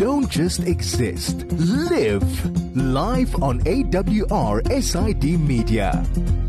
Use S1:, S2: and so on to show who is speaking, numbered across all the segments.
S1: don't just exist, live. Live on AWR SID Media.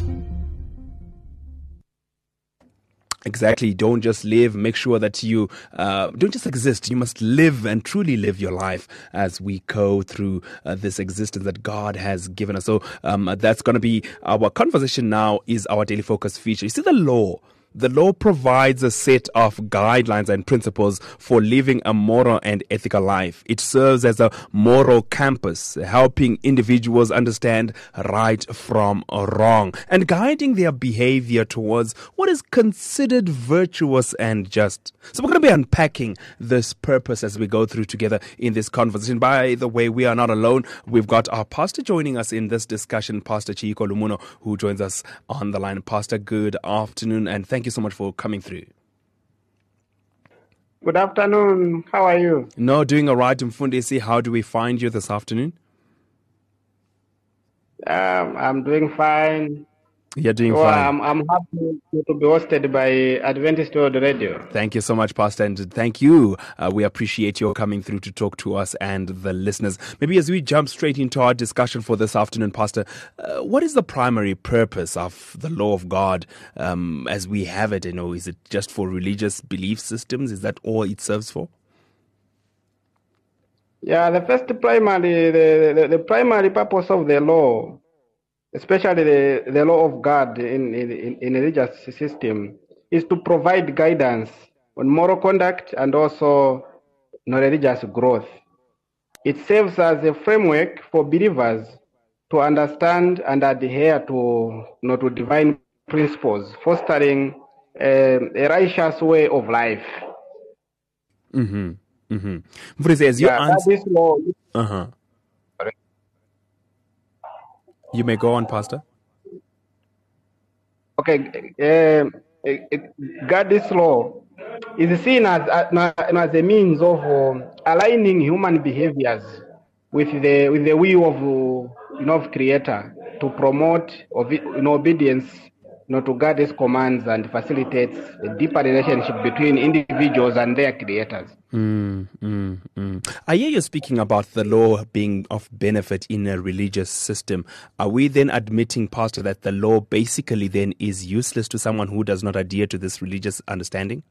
S2: Exactly. Don't just live. Make sure that you don't just exist. You must live and truly live your life as we go through this existence that God has given us. So that's going to be our conversation now, is our Daily Focus feature. You see, the law. The law provides a set of guidelines and principles for living a moral and ethical life. It serves as a moral compass, helping individuals understand right from wrong and guiding their behavior towards what is considered virtuous and just. So we're going to be unpacking this purpose as we go through together in this conversation. By the way, we are not alone. We've got our pastor joining us in this discussion, Pastor Chiko Lumuno, who joins us on the line. Pastor, good afternoon, and thank you so much for coming through.
S3: Good afternoon. How are you?
S2: No, doing all right. Mfundisi, how do we find you this afternoon?
S3: I'm doing fine.
S2: You're doing fine.
S3: I'm happy to be hosted by Adventist World Radio.
S2: Thank you so much, Pastor, and thank you. We appreciate your coming through to talk to us and the listeners. Maybe as we jump straight into our discussion for this afternoon, Pastor, what is the primary purpose of the law of God as we have it? Is it just for religious belief systems? Is that all it serves for?
S3: Yeah, the primary purpose of the law, especially the law of God in religious system, is to provide guidance on moral conduct and also religious growth. It serves as a framework for believers to understand and adhere to divine principles, fostering a righteous way of life.
S2: Mm-hmm. Mm-hmm. As you answer,
S3: this law.
S2: You may go on, Pastor.
S3: Okay, God's law is seen as a means of aligning human behaviors with the will of Creator, to promote obedience to God's commands, and facilitates a deeper relationship between individuals and their creators.
S2: I hear you speaking about the law being of benefit in a religious system. Are we then admitting, Pastor, that the law basically then is useless to someone who does not adhere to this religious understanding?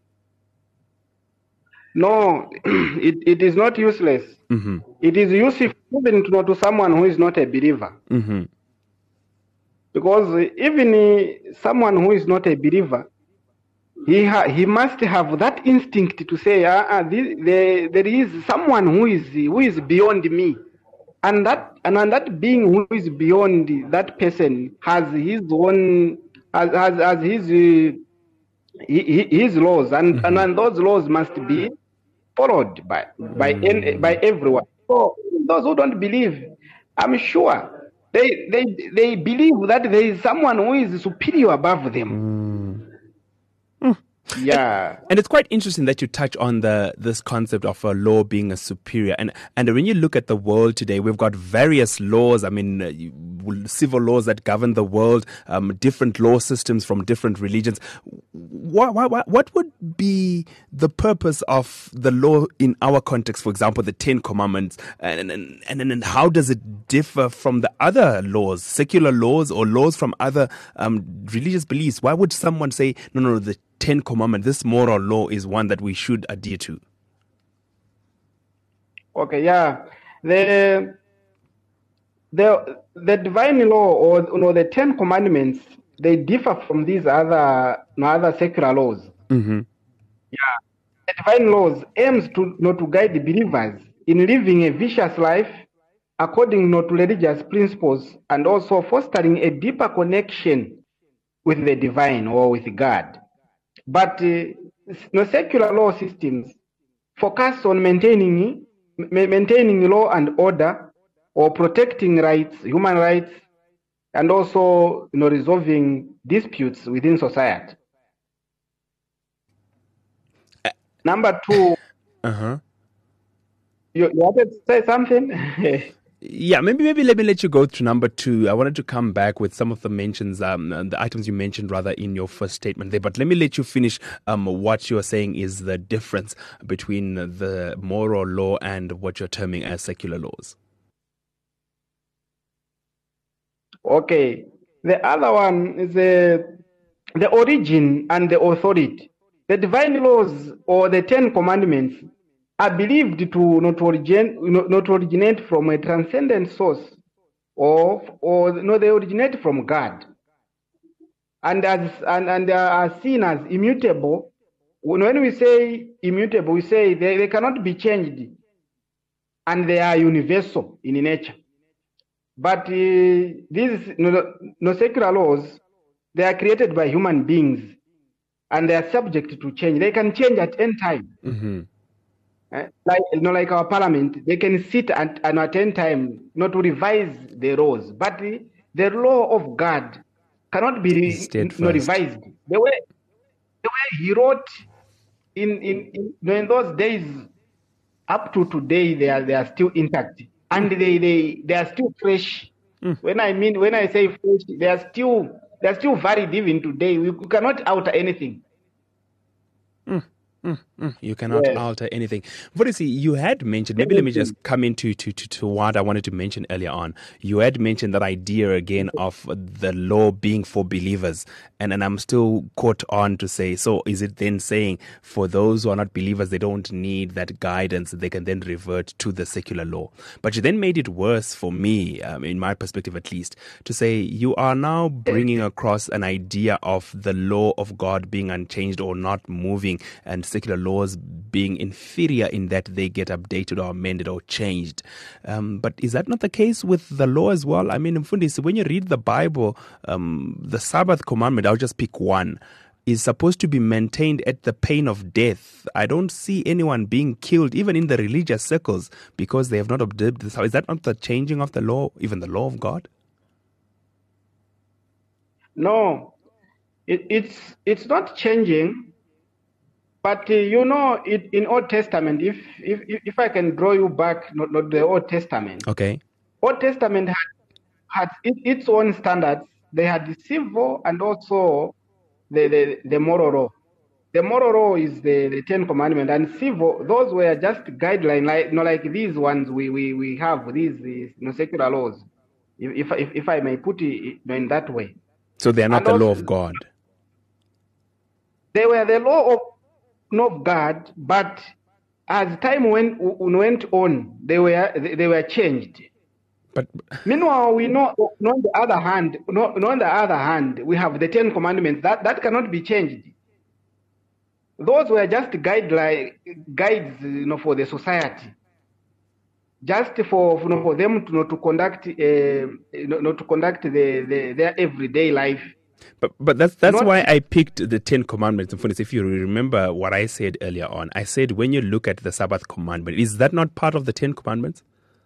S3: No, it is not useless.
S2: Mm-hmm.
S3: It is useful even to someone who is not a believer.
S2: Mm-hmm.
S3: Because even someone who is not a believer, he must have that instinct to say, there is someone who is beyond me, and that being who is beyond that person has his own has his laws, and those laws must be followed by everyone. So those who don't believe, I'm sure they believe that there is someone who is superior above them. Yeah,
S2: and it's quite interesting that you touch on this concept of a law being a superior. And when you look at the world today, we've got various laws. I mean, civil laws that govern the world, different law systems from different religions. What would be the purpose of the law in our context? For example, the Ten Commandments, and how does it differ from the other laws, secular laws or laws from other religious beliefs? Why would someone say, no, the Ten Commandments, this moral law is one that we should adhere to?
S3: Okay, yeah. The divine law, or the Ten Commandments, they differ from these other secular laws.
S2: Mm-hmm.
S3: Yeah, the divine laws aims to guide the believers in living a virtuous life according to religious principles, and also fostering a deeper connection with the divine or with God. But secular law systems focus on maintaining law and order, or protecting human rights, and also resolving disputes within society. Number two, you wanted to say something?
S2: Yeah, maybe let me let you go to number 2. I wanted to come back with some of the mentions, the items you mentioned rather in your first statement there. But let me let you finish what you're saying is the difference between the moral law and what you're terming as secular laws.
S3: Okay. The other one is the origin and the authority. The divine laws or the 10 commandments are believed to not originate from a transcendent source, or they originate from God, and are seen as immutable. When we say immutable, we say they cannot be changed, and they are universal in nature. But these secular laws, they are created by human beings, and they are subject to change. They can change at any time.
S2: Mm-hmm.
S3: Like our parliament, they can sit at any time not to revise the laws. But the law of God cannot be revised. The way He wrote in those days up to today, they are still intact, and they are still fresh. When I say fresh, they are still valid even today. We cannot alter anything.
S2: You cannot alter anything. Mfundisi, you had mentioned, maybe let me just come into to what I wanted to mention earlier on. You had mentioned that idea again of the law being for believers. And I'm still caught on to say, so is it then saying for those who are not believers, they don't need that guidance, they can then revert to the secular law? But you then made it worse for me, in my perspective at least, to say you are now bringing across an idea of the law of God being unchanged or not moving, and secular laws being inferior in that they get updated or amended or changed. But is that not the case with the law as well? I mean, Mfundisi, when you read the Bible, the Sabbath commandment, I'll just pick one, is supposed to be maintained at the pain of death. I don't see anyone being killed, even in the religious circles, because they have not observed this. Is that not the changing of the law, even the law of God?
S3: No, it's not changing. But in Old Testament, if I can draw you back, not the Old Testament.
S2: Okay.
S3: Old Testament had its own standards. They had the civil and also the moral law. The moral law is the 10 Commandments, and civil, those were just guidelines, like these ones we have, these secular laws, if I may put it in that way.
S2: So they are not the law of God.
S3: They were the law of God, but as time went on, they were changed.
S2: But
S3: meanwhile, we know on the other hand, we have the 10 Commandments that cannot be changed. Those were just guides, for the society, just for them to conduct their everyday life.
S2: But that's why I picked the 10 Commandments. If you remember what I said earlier on, I said when you look at the Sabbath commandment, is that not part of the 10 Commandments?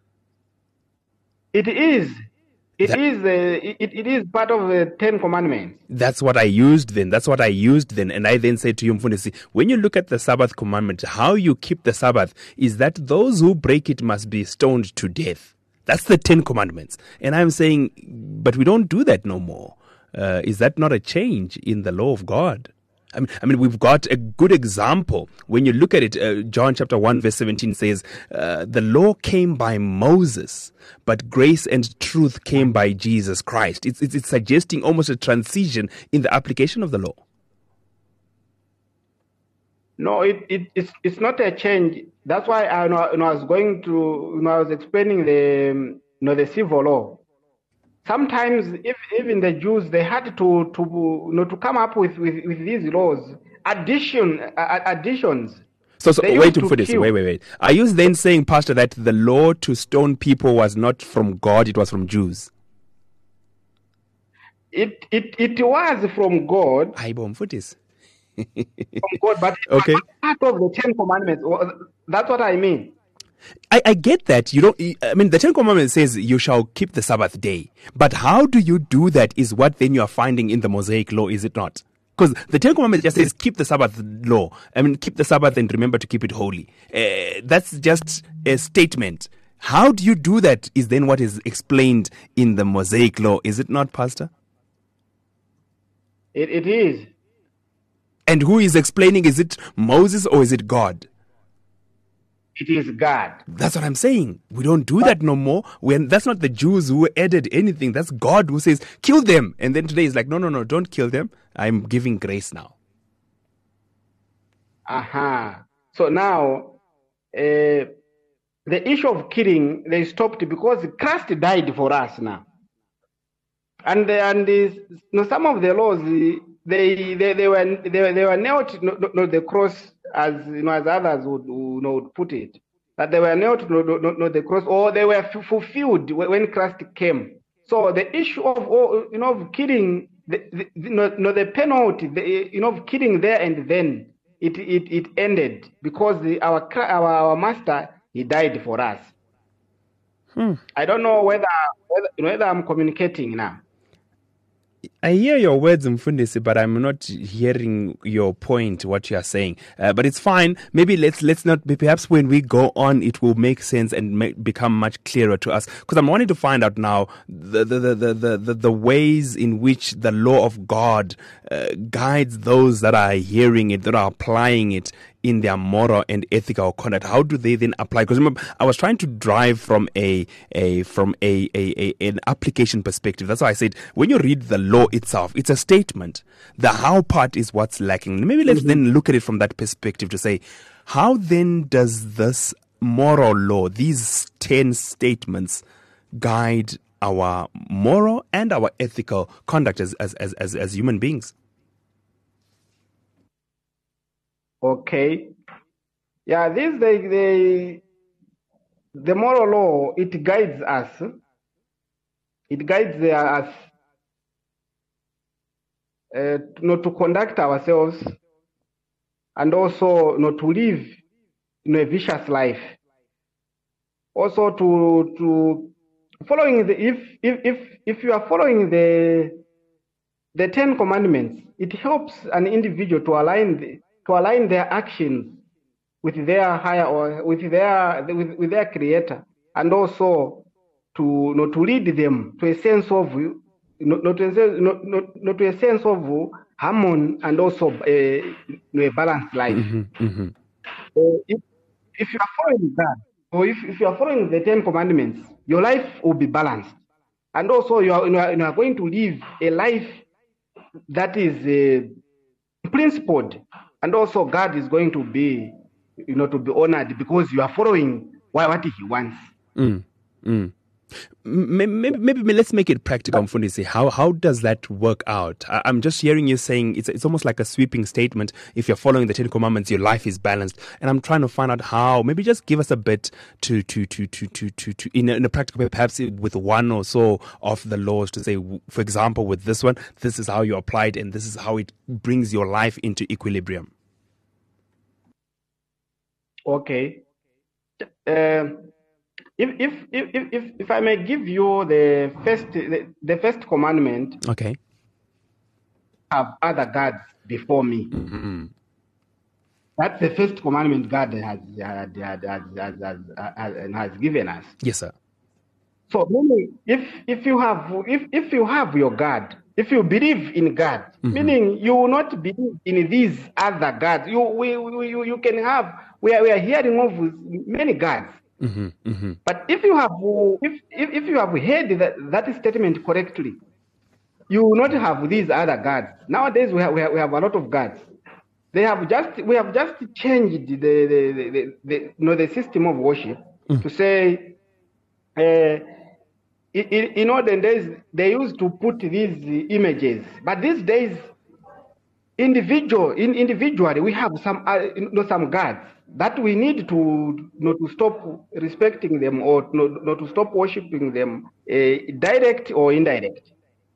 S3: It is. It is part of the 10 Commandments.
S2: That's what I used then. And I then said to you, Mfundisi, when you look at the Sabbath commandment, how you keep the Sabbath is that those who break it must be stoned to death. That's the 10 Commandments. And I'm saying, but we don't do that no more. Is that not a change in the law of God? I mean, we've got a good example. When you look at it, John chapter 1, verse 17 says, the law came by Moses, but grace and truth came by Jesus Christ. It's suggesting almost a transition in the application of the law.
S3: No, it's not a change. That's why I was explaining the civil law. Sometimes, even the Jews, they had to come up with these laws, additions.
S2: So wait. Are you then saying, Pastor, that the law to stone people was not from God, it was from Jews?
S3: It was from God. From God, but
S2: okay.
S3: Part of the 10 Commandments. That's what I mean.
S2: I get that. The 10 Commandments says you shall keep the Sabbath day. But how do you do that is what then you are finding in the Mosaic law, is it not? Because the 10 Commandments just says keep the Sabbath law. Keep the Sabbath and remember to keep it holy. That's just a statement. How do you do that is then what is explained in the Mosaic law, is it not, Pastor?
S3: It is.
S2: And who is explaining? Is it Moses or is it God?
S3: It is God.
S2: That's what I'm saying. We don't do that no more. That's not the Jews who added anything. That's God who says, kill them. And then today is like, no, don't kill them. I'm giving grace now.
S3: Aha. So now, the issue of killing, they stopped because Christ died for us now. And some of the laws, they were nailed to the cross, as as others would put it, that they were nailed to the cross, or they were fulfilled when Christ came. So the issue of killing, the penalty, of killing there and then it ended because our Master, he died for us. I don't know whether I'm communicating now.
S2: I hear your words, Mfundisi, but I'm not hearing your point, what you are saying. But it's fine. Maybe let's not. Perhaps when we go on, it will make sense and become much clearer to us. Because I'm wanting to find out now the ways in which the law of God guides those that are hearing it, that are applying it in their moral and ethical conduct. How do they then apply? Because remember, I was trying to drive from an application perspective. That's why I said when you read the law itself, it's a statement. The how part is what's lacking. Maybe let's then look at it from that perspective to say, how then does this moral law, these 10 statements, guide our moral and our ethical conduct as human beings?
S3: Okay. Yeah, the moral law, it guides us. It guides us not to conduct ourselves and also not to live a vicious life. Also to following if you are following the 10 commandments, it helps an individual to align their actions with their higher or with their creator, and also to lead them to a sense of to a sense of harmony and also a balanced life. If you are following that, or if you are following the 10 commandments, your life will be balanced, and also you are going to live a life that is principled. And also God is going to be, to be honored because you are following what he wants.
S2: Maybe let's make it practical, Mfundisi. How does that work out? I'm just hearing you saying it's almost like a sweeping statement. If you're following the 10 commandments, your life is balanced. And I'm trying to find out how. Maybe just give us a bit to in a practical way, perhaps with one or so of the laws, to say, for example, with this one, this is how you apply it, and this is how it brings your life into equilibrium.
S3: Okay. If I may give you the first commandment,
S2: okay,
S3: have other gods before me. Mm-hmm. That's the first commandment God has given us.
S2: Yes, sir.
S3: So meaning, if you have your God, if you believe in God, meaning you will not believe in these other gods. You can have. We are hearing of many gods. But if you have heard that statement correctly, you will not have these other gods. Nowadays we have a lot of gods. We have just changed the system of worship to say, in olden days they used to put these images, but these days individually we have some gods that we need to stop respecting them, or not to stop worshiping them, direct or indirect.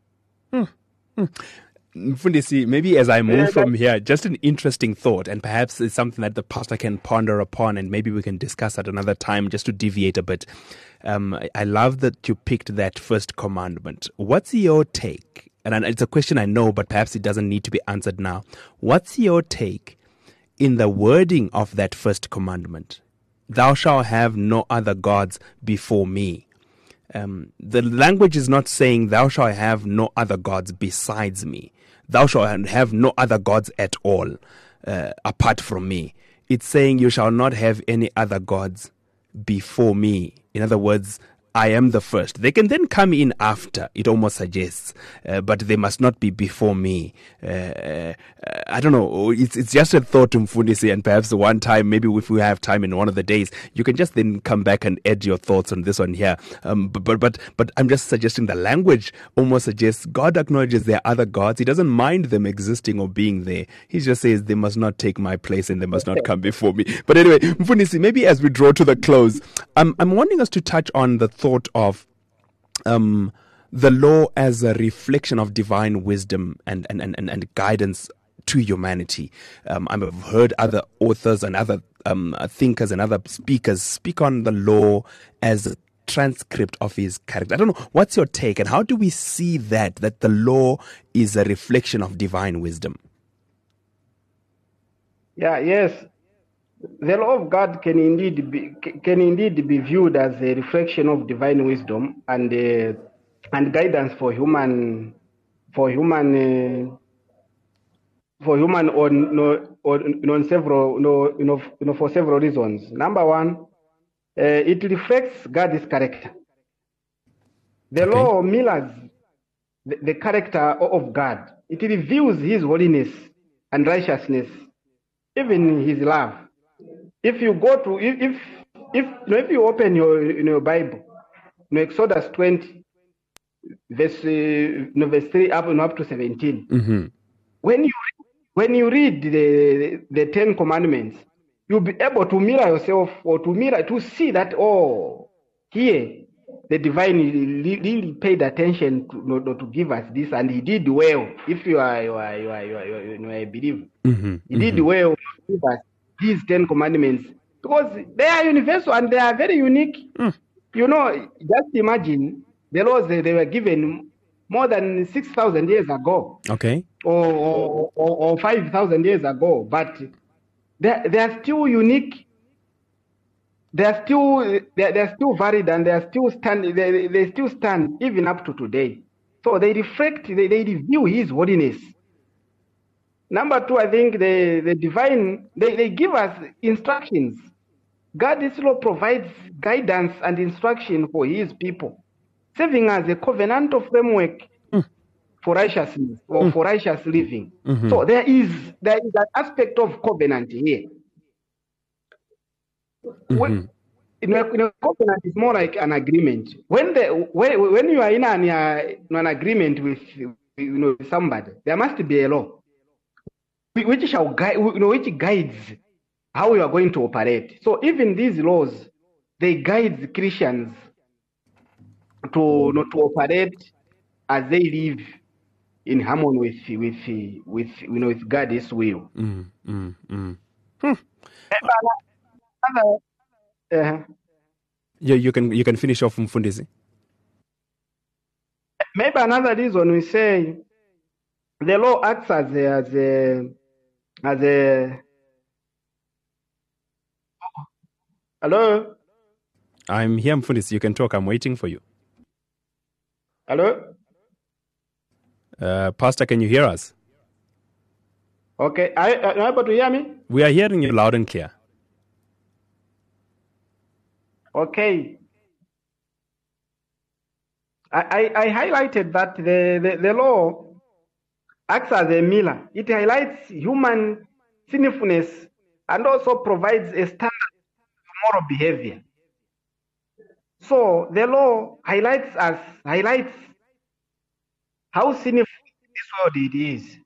S2: Mfundisi, maybe as I move from here, just an interesting thought, and perhaps it's something that the pastor can ponder upon, and maybe we can discuss at another time just to deviate a bit. I love that you picked that first commandment. What's your take? And it's a question I know, but perhaps it doesn't need to be answered now. What's your take in the wording of that first commandment? thou shalt have no other gods before me. The language is not saying thou shalt have no other gods besides me. Thou shalt have no other gods at all apart from me. It's saying you shall not have any other gods before me. In other words, I am the first. They can then come in after, it almost suggests, but they must not be before me. I don't know. It's just a thought, Mfundisi, and perhaps one time, maybe if we have time in one of the days, you can just then come back and add your thoughts on this one here. But I'm just suggesting the language almost suggests God acknowledges there are other gods. He doesn't mind them existing or being there. He just says they must not take my place and they must not come before me. But anyway, Mfundisi, maybe as we draw to the close, I'm wanting us to touch on the thought of the law as a reflection of divine wisdom and guidance to humanity. I've heard other authors and other thinkers and other speakers speak on the law as a transcript of his character. I don't know, what's your take, and how do we see that the law is a reflection of divine wisdom?
S3: Yes. The law of God can indeed be viewed as a reflection of divine wisdom and guidance for human on several for several reasons. Number one, it reflects God's character. The law mirrors the character of God. It reveals His holiness and righteousness, even His love. If you go to if you open your Bible, Exodus 20, verse 3 up to 17,
S2: mm-hmm.
S3: when you read the 10 Commandments, you'll be able to mirror yourself or to see that here the divine really paid attention to give us this, and He did well. If you are a believer,
S2: mm-hmm.
S3: He did well to give us these 10 Commandments, because they are universal and they are very unique. Just imagine the laws they were given more than 6,000 years ago, or 5,000 years ago, but they are still unique. They are still valid, and they still stand even up to today. So they reflect, they reveal His holiness. Number two, I think the divine, they give us instructions. God still provides guidance and instruction for His people, serving as a covenantal framework for righteousness or for righteous living.
S2: Mm-hmm.
S3: So there is an aspect of covenant here.
S2: Mm-hmm.
S3: In a covenant is more like an agreement. When you are in an agreement with somebody, there must be a law which shall guide, which guides how you are going to operate. So even these laws, they guide Christians to operate as they live in harmony with God's will.
S2: You can finish off, Mfundisi.
S3: Maybe another reason we say the law acts as a hello?
S2: I'm here, Mfundisi. You can talk. I'm waiting for you.
S3: Hello?
S2: Pastor, can you hear us?
S3: Okay. Are you able to hear me?
S2: We are hearing you loud and clear.
S3: Okay. I highlighted that the law acts as a mirror. It highlights human sinfulness and also provides a standard of moral behavior. So the law highlights how sinful this world it is.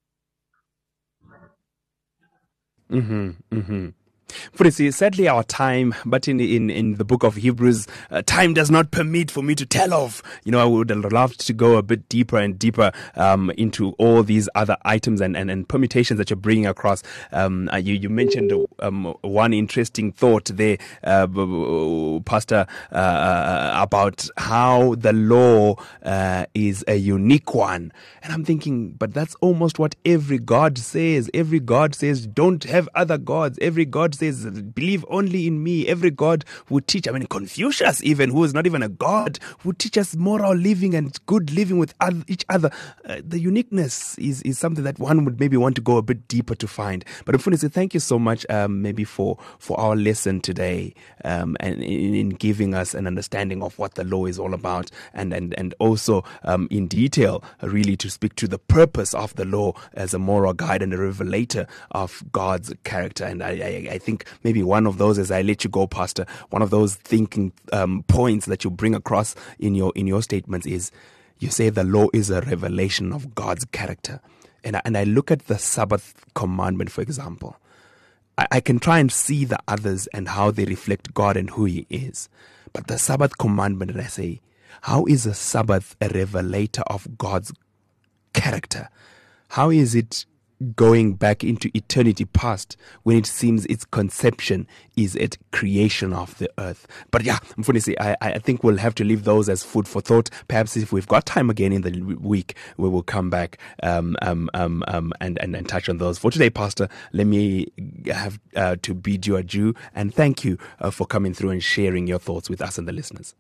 S2: Mfundisi, sadly our time, but in the book of Hebrews, time does not permit for me to tell of. I would have loved to go a bit deeper and deeper into all these other items and permutations that you're bringing across. You mentioned one interesting thought there, Pastor, about how the law is a unique one. And I'm thinking, but that's almost what every God says. Every God says, don't have other gods. Every God says, believe only in me. Every God would teach. I mean, Confucius even, who is not even a God, would teach us moral living and good living with each other. The uniqueness is something that one would maybe want to go a bit deeper to find. But Mfundisi, thank you so much maybe for our lesson today, and in giving us an understanding of what the law is all about, and also in detail really to speak to the purpose of the law as a moral guide and a revelator of God's character. And I think maybe one of those, as I let you go, Pastor, one of those thinking points that you bring across in your statements is, you say the law is a revelation of God's character. And I look at the Sabbath commandment, for example. I can try and see the others and how they reflect God and who He is. But the Sabbath commandment, and I say, how is the Sabbath a revelator of God's character? How is it going back into eternity past when it seems its conception is at creation of the earth? But yeah, Mfundisi, I think we'll have to leave those as food for thought. Perhaps if we've got time again in the week, we will come back and touch on those. For today, Pastor, let me have to bid you adieu and thank you for coming through and sharing your thoughts with us and the listeners.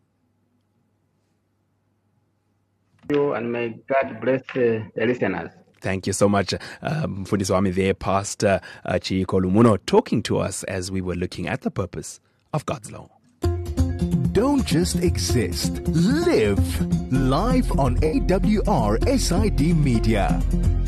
S3: You, and may God bless the listeners.
S2: Thank you so much, Mfundisi wami there, Pastor Chiyiko Lumuno, talking to us as we were looking at the purpose of God's law.
S1: Don't just exist, live. Live on AWR SID Media.